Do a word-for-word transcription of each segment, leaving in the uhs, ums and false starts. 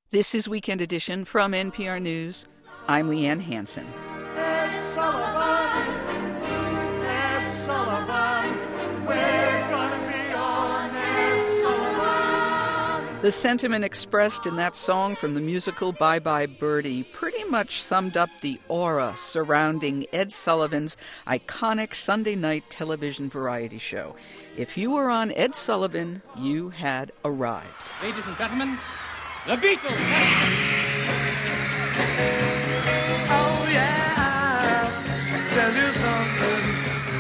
This is Weekend Edition from N P R News. I'm Leanne Hansen. Ed Sullivan, Ed Sullivan, we're gonna be on Ed Sullivan. The sentiment expressed in that song from the musical Bye Bye Birdie pretty much summed up the aura surrounding Ed Sullivan's iconic Sunday night television variety show. If you were on Ed Sullivan, you had arrived. Ladies and gentlemen, the Beatles! Oh yeah, I'll tell you something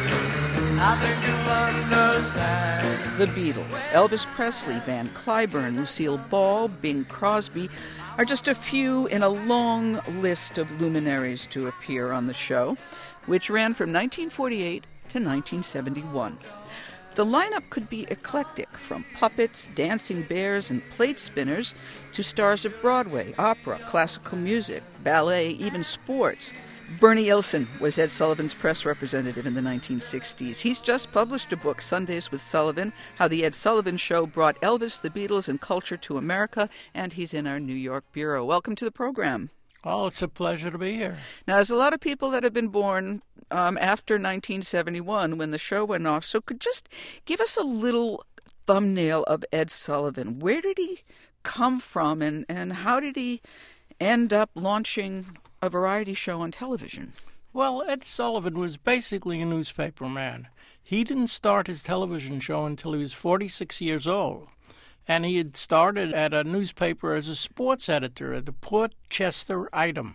I think you'll understand. The Beatles, Elvis Presley, Van Cliburn, Lucille Ball, Bing Crosby are just a few in a long list of luminaries to appear on the show, which ran from nineteen forty-eight to nineteen seventy-one. The lineup could be eclectic, from puppets, dancing bears, and plate spinners to stars of Broadway, opera, classical music, ballet, even sports. Bernie Ilson was Ed Sullivan's press representative in the nineteen sixties. He's just published a book, Sundays with Sullivan, How the Ed Sullivan Show Brought Elvis, the Beatles, and Culture to America, and he's in our New York bureau. Welcome to the program. Oh, it's a pleasure to be here. Now, there's a lot of people that have been born um, after nineteen seventy-one when the show went off, so could just give us a little thumbnail of Ed Sullivan. Where did he come from, and, and how did he end up launching a variety show on television? Well, Ed Sullivan was basically a newspaper man. He didn't start his television show until he was forty-six years old. And he had started at a newspaper as a sports editor at the Port Chester Item.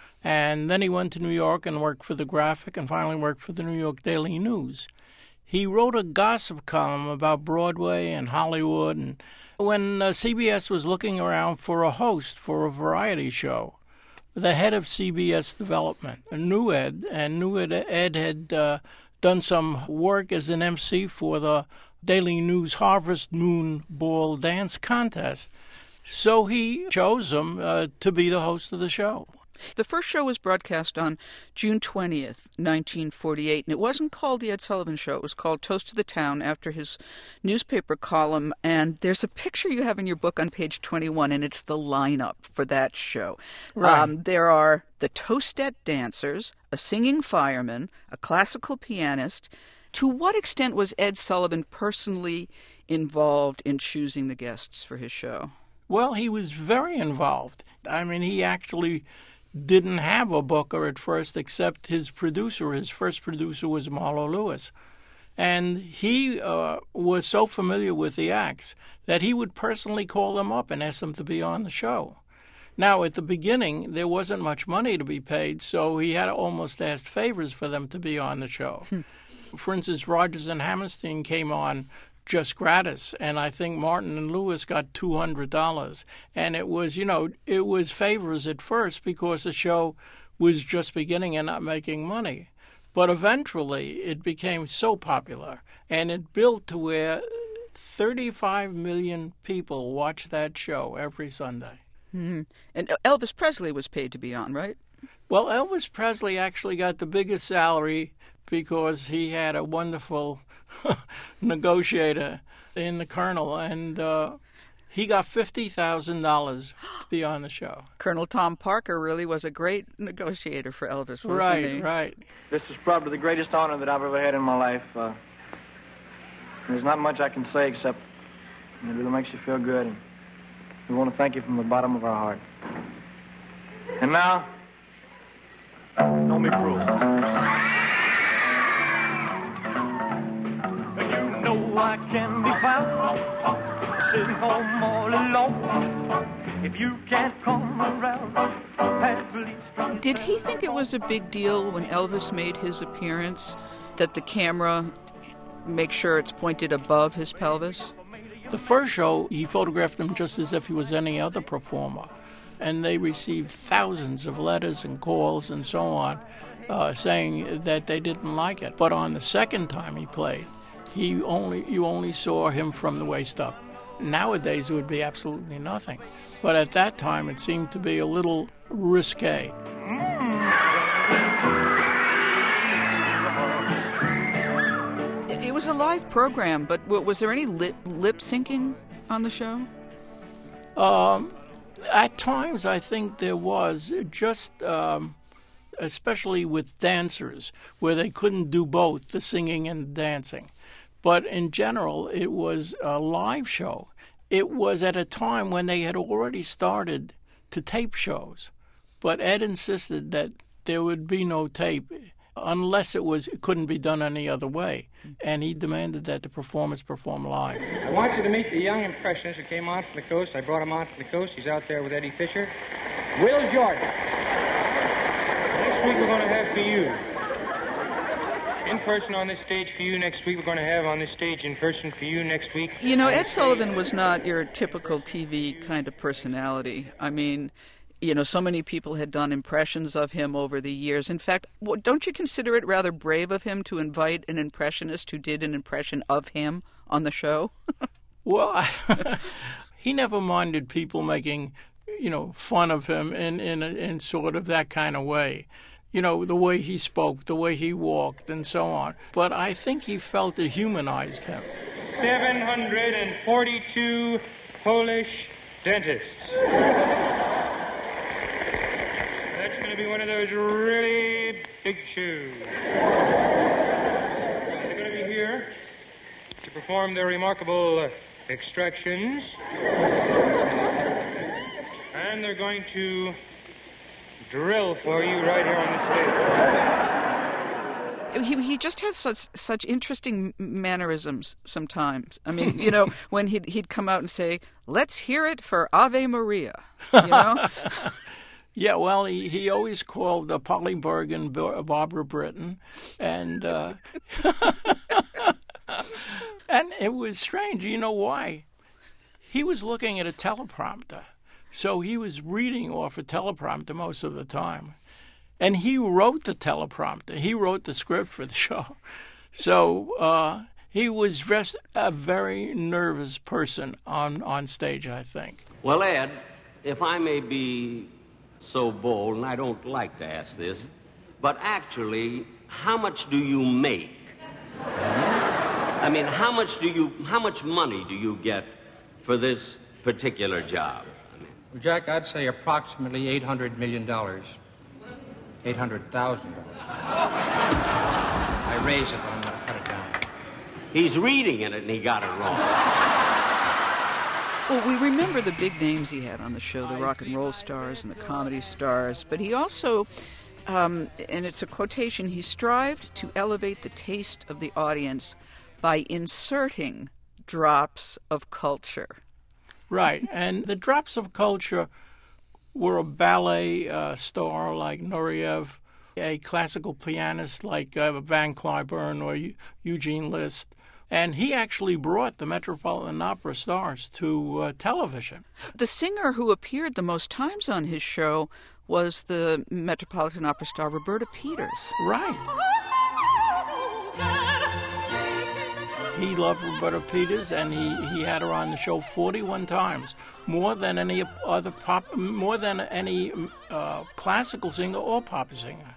And then he went to New York and worked for the Graphic and finally worked for the New York Daily News. He wrote a gossip column about Broadway and Hollywood. And when uh, C B S was looking around for a host for a variety show, the head of C B S Development knew Ed, and knew Ed, Ed had uh, done some work as an M C for the Daily News Harvest Moon Ball Dance Contest. So he chose him uh, to be the host of the show. The first show was broadcast on June twentieth, nineteen forty-eight, and it wasn't called The Ed Sullivan Show. It was called Toast to the Town after his newspaper column, and there's a picture you have in your book on page twenty-one, and it's the lineup for that show. Right. Um, there are the Toastette dancers, a singing fireman, a classical pianist. To what extent was Ed Sullivan personally involved in choosing the guests for his show? Well, he was very involved. I mean, he actually didn't have a booker at first except his producer. His first producer was Marlo Lewis. And he uh, was so familiar with the acts that he would personally call them up and ask them to be on the show. Now, at the beginning, there wasn't much money to be paid, so he had almost asked favors for them to be on the show. Hmm. For instance, Rodgers and Hammerstein came on just gratis, and I think Martin and Lewis got two hundred dollars. And it was, you know, it was favors at first because the show was just beginning and not making money. But eventually it became so popular, and it built to where thirty-five million people watch that show every Sunday. Mm-hmm. And Elvis Presley was paid to be on, right? Well, Elvis Presley actually got the biggest salary because he had a wonderful negotiator in the Colonel, and uh, he got fifty thousand dollars to be on the show. Colonel Tom Parker really was a great negotiator for Elvis, wasn't right, he? Right, right. This is probably the greatest honor that I've ever had in my life. Uh, there's not much I can say except it really makes you feel good, and we want to thank you from the bottom of our heart. And now, don't be cruel. You know I can be found sitting home all alone. If you can't come around, at least... Did he think it was a big deal when Elvis made his appearance that the camera make sure it's pointed above his pelvis? The first show, he photographed him just as if he was any other performer. And they received thousands of letters and calls and so on uh, saying that they didn't like it. But on the second time he played, he only you only saw him from the waist up. Nowadays it would be absolutely nothing. But at that time it seemed to be a little risque. It was a live program, but was there any lip, lip syncing on the show? Um, At times, I think there was just, um, especially with dancers, where they couldn't do both, the singing and dancing. But in general, it was a live show. It was at a time when they had already started to tape shows. But Ed insisted that there would be no tape unless it was it couldn't be done any other way. And he demanded that the performers perform live. I want you to meet the young impressionist who came out from the coast. I brought him out from the coast. He's out there with Eddie Fisher. Will Jordan. Next week we're going to have for you. In person on this stage for you next week. We're going to have on this stage in person for you next week. You know, Ed Sullivan was not your typical T V kind of personality. I mean, you know, so many people had done impressions of him over the years. In fact, don't you consider it rather brave of him to invite an impressionist who did an impression of him on the show? Well, I, he never minded people making, you know, fun of him in, in, in sort of that kind of way. You know, the way he spoke, the way he walked, and so on. But I think he felt it humanized him. seven hundred forty-two Polish dentists. That's going to be one of those really big shoes. They're going to be here to perform their remarkable uh, extractions. And they're going to drill for you right here on the He stage. he just had such such interesting mannerisms sometimes. I mean, you know, when he'd he'd come out and say, "Let's hear it for Ave Maria," you know. Yeah, well, he, he always called uh, Polly Bergen Barbara Britton, and uh, and it was strange. You know why? He was looking at a teleprompter, so he was reading off a teleprompter most of the time, and he wrote the teleprompter. He wrote the script for the show, so uh, he was just a very nervous person on on stage, I think. Well, Ed, if I may be so bold, and I don't like to ask this, but actually, how much do you make? I mean, how much do you, how much money do you get for this particular job? I mean, Well, Jack, I'd say approximately eight hundred million dollars. eight hundred thousand dollars. I raise it, but I'm going to cut it down. he's reading in it, and he got it wrong. Well, we remember the big names he had on the show, the rock and roll stars and the comedy stars, but he also, um, and it's a quotation, he strived to elevate the taste of the audience by inserting drops of culture. Right, and the drops of culture were a ballet uh, star like Nureyev, a classical pianist like uh, Van Cliburn or U- Eugene Liszt, and he actually brought the Metropolitan Opera stars to uh, television. The singer who appeared the most times on his show was the Metropolitan Opera star Roberta Peters. Right. He loved Roberta Peters, and he, he had her on the show forty-one times, more than any other pop, more than any uh, classical singer or pop singer.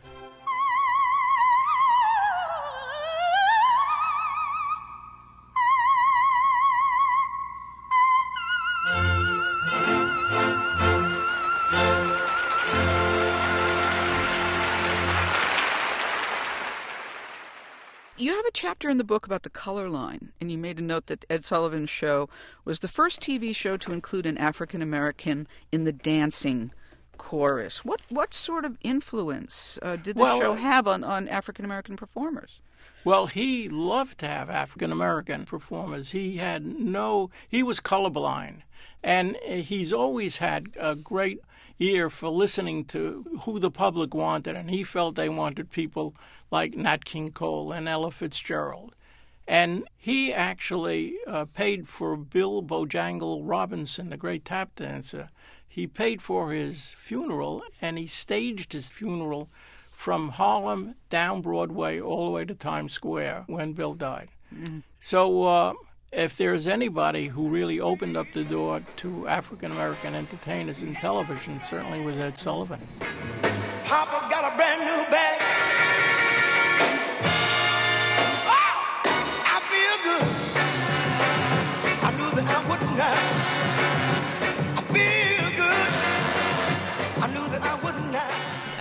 You have a chapter in the book about the color line, and you made a note that Ed Sullivan's show was the first T V show to include an African-American in the dancing chorus. What what sort of influence uh, did the Well, show uh, have on, on African-American performers? Well, he loved to have African-American performers. He had no, he was colorblind, and he's always had a great ear for listening to who the public wanted, and he felt they wanted people like Nat King Cole and Ella Fitzgerald. And he actually uh, paid for Bill Bojangle Robinson, the great tap dancer. He paid for his funeral, and he staged his funeral from Harlem down Broadway all the way to Times Square when Bill died. Mm. So uh, if there's anybody who really opened up the door to African-American entertainers in television, it certainly was Ed Sullivan. Papa's got a brand new bag. Oh, I feel good. I knew that I wouldn't have. I feel good.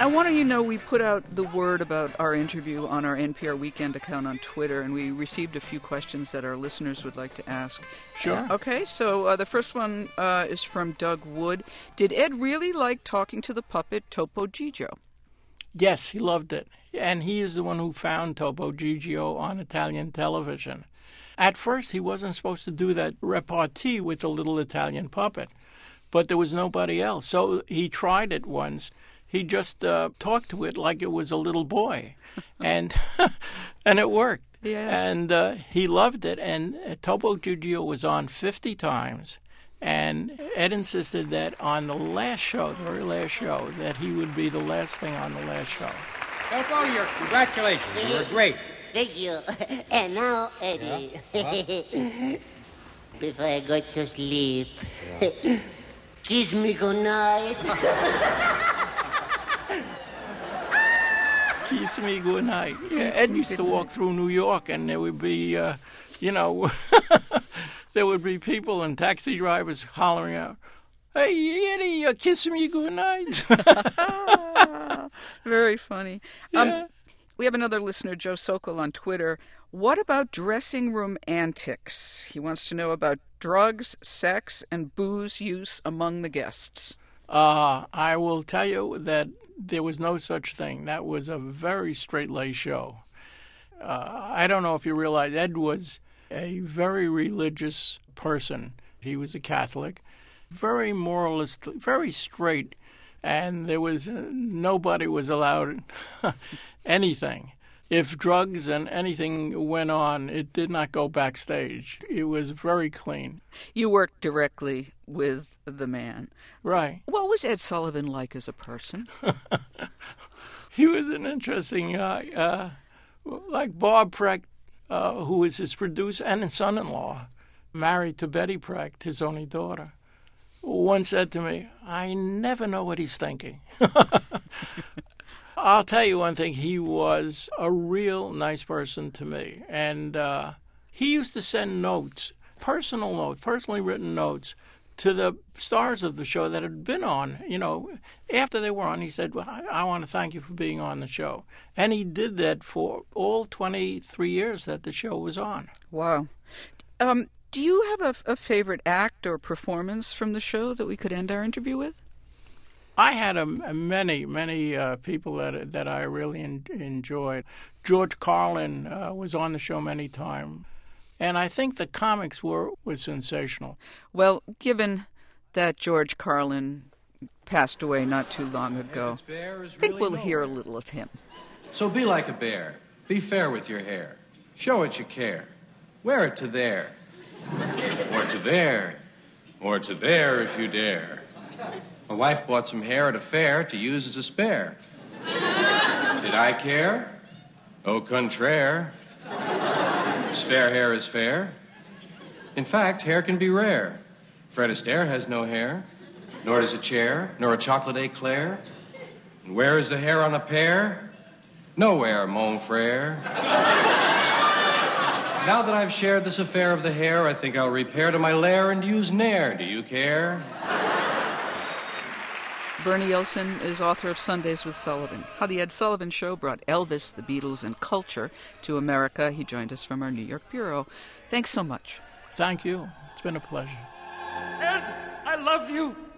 I want you to know we put out the word about our interview on our N P R Weekend account on Twitter, and we received a few questions that our listeners would like to ask. Sure. Uh, okay, so uh, the first one uh, is from Doug Wood. Did Ed really like talking to the puppet Topo Gigio? Yes, he loved it. And he is the one who found Topo Gigio on Italian television. At first, he wasn't supposed to do that repartee with the little Italian puppet, but there was nobody else. So he tried it once. He just uh, talked to it like it was a little boy, and and it worked. Yes. And uh, he loved it, and uh, Topo Gigio was on fifty times. And Ed insisted that on the last show, the very last show, that he would be the last thing on the last show. Topo, your congratulations. You were great. Thank you. And now, Eddie, Yeah. before I go to sleep, kiss me goodnight. Kiss me goodnight. Yeah, Ed used to walk through New York, and there would be, uh, you know, there would be people and taxi drivers hollering out, "Hey, Eddie, uh, kiss me goodnight." Very funny. Um, Yeah. We have another listener, Joe Sokol, on Twitter. What about dressing room antics? He wants to know about drugs, sex, and booze use among the guests. Uh, I will tell you that there was no such thing. That was a very straight-laced show. Uh, I don't know if you realize Ed was a very religious person. He was a Catholic, very moralist, very straight, and there was uh, nobody was allowed anything. If drugs and anything went on, it did not go backstage. It was very clean. You worked directly with the man. Right. What was Ed Sullivan like as a person? He was an interesting guy. Uh, like Bob Precht, uh, who was his producer and his son-in-law, married to Betty Precht, his only daughter, once said to me, "I never know what he's thinking." I'll tell you one thing. He was a real nice person to me. And uh, he used to send notes, personal notes, personally written notes, to the stars of the show that had been on. You know, after they were on, he said, well, I, I want to thank you for being on the show. And he did that for all twenty-three years that the show was on. Wow. Um, do you have a, a favorite act or performance from the show that we could end our interview with? I had a, a many, many uh, people that that I really en- enjoyed. George Carlin uh, was on the show many times, and I think the comics were was sensational. Well, given that George Carlin passed away not too long ago, I think we'll hear a little of him. So be like a bear. Be fair with your hair. Show it you care. Wear it to there. Or to there. Or to there if you dare. My wife bought some hair at a fair to use as a spare. Did I care? Au contraire. Spare hair is fair. In fact, hair can be rare. Fred Astaire has no hair, nor does a chair, nor a chocolate eclair. And where is the hair on a pear? Nowhere, mon frere. Now that I've shared this affair of the hair, I think I'll repair to my lair and use Nair. Do you care? Bernie Olson is author of Sundays with Sullivan, How the Ed Sullivan Show Brought Elvis, the Beatles, and Culture to America. He joined us from our New York bureau. Thanks so much. Thank you. It's been a pleasure. Ed, I love you.